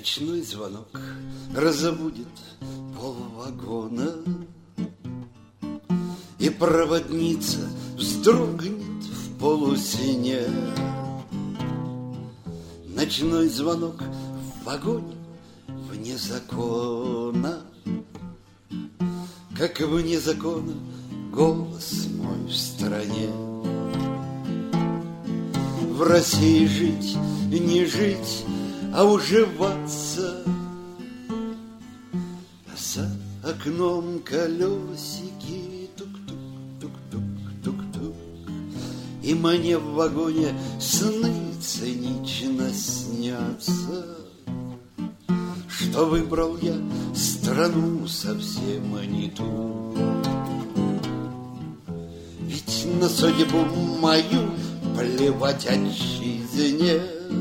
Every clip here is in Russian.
Ночной звонок разбудит полвагона, и проводница вздрогнет в полусне. Ночной звонок в вагоне вне закона, как вне закона голос мой в стране. В России жить, не жить, а уживаться. За окном колесики тук-тук-тук-тук-тук-тук, и мне в вагоне сны цинично снятся, что выбрал я страну совсем не ту. Ведь на судьбу мою плевать отчизне,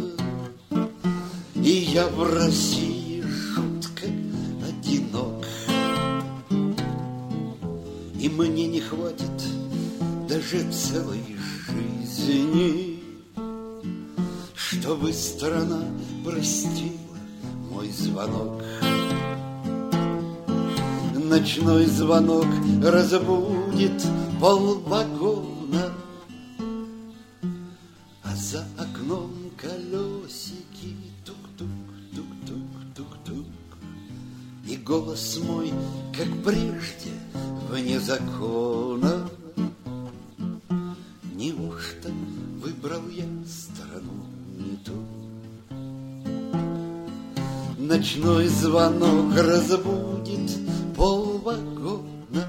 и я в России жутко одинок. И мне не хватит даже целой жизни, чтобы страна простила мой звонок. Ночной звонок разбудит полвагона, а за окном колесики тук-тук-тук-тук-тук-тук, и голос мой, как прежде, вне закона. Неужто выбрал я страну не ту? Ночной звонок разбудит полвагона,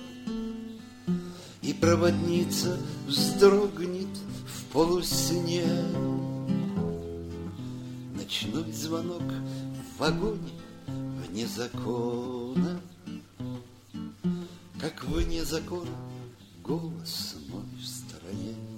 и проводница вздрогнет в полусне. Ночной звонок в вагоне вне закона, как вне закона голос мой в стороне.